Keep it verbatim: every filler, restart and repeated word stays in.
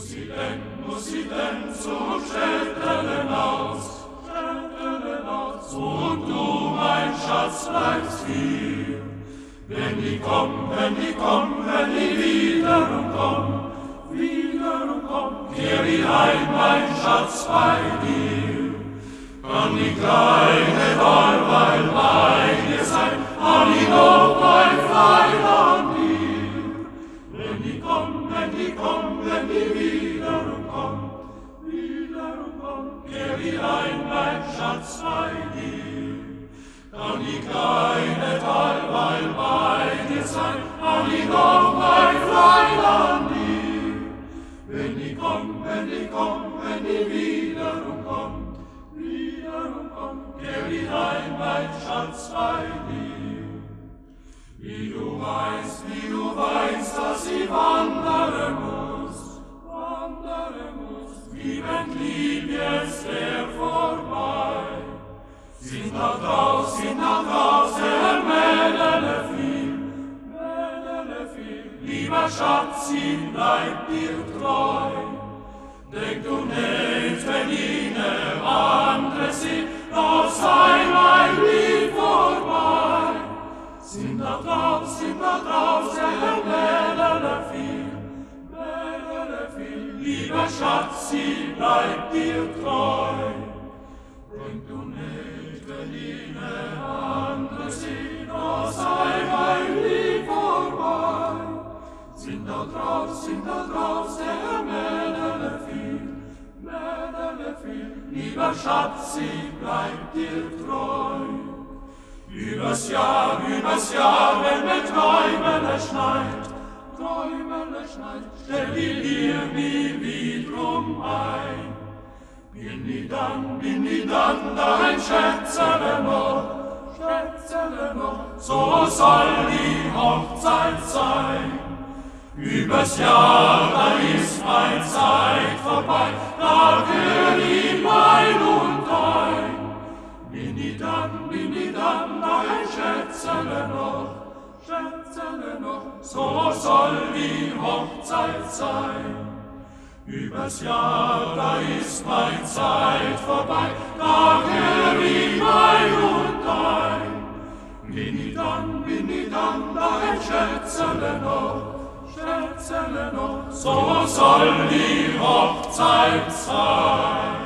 sie denn, muss sie denn zum Städtele aus, Städtele aus, und du, mein Schatz, bleibst hier. Wenn die kommen, wenn die kommen, wenn die wiederum kommen, wiederum kommen, kehr ich heim, mein Schatz, bei dir. Kann die kleine Dorweil bei dir sein, kann ich noch mein Freiland dir. Wenn die kommen, wenn die kommen, wenn die wiederum kommen, wiederum kommen, kehr ich heim, mein Schatz, bei dir. Kann die kleine Dorweil bei dir sein, kann ich noch mein Freiland dir. Wenn die kommen, wenn die kommen, wenn die wiederum kommen, wiederum kommen, kehr ich heim, mein Schatz, bei dir. Wie du weißt, wie du weißt, dass ich wandern muss, wandern muss, wie wenn lieb jetzt der vorbei. Sind da draus, sind da draus, der Mädele viel, Mädele viel, lieber Schatz, sie bleibt dir treu. Denk du nicht, wenn ihnen andere sind, noch sei mein Lieb vorbei. Sind da draus, sind da draus, der Mädele viel, Mädele viel, lieber Schatz, sie bleibt dir treu. Denk du nicht, wenn ihnen andere sind, noch sei mein Lieb vorbei. Sind da draus, sind da draus, der Mädele viel, Mädele viel, lieber Schatz, sie bleibt dir treu. Übers Jahr, übers Jahr, wenn mir Träumele schneit, Träumele schneit, stell die dir mir wiederum ein. Bin ich dann, bin ich dann dein Schätzele noch, Schätzele noch, so soll die Hochzeit sein. Übers Jahr, da ist meine Zeit vorbei, da gehör ich mein und dein. Bin ich dann, bin ich dann dein Schätzele noch, Schätzele noch, so soll die Hochzeit sein. Übers Jahr, da ist meine Zeit vorbei, da gehör ich mein und dein. Bin ich dann, bin ich dann dein Schätzele noch, Schätzele noch, so soll die Hochzeit sein.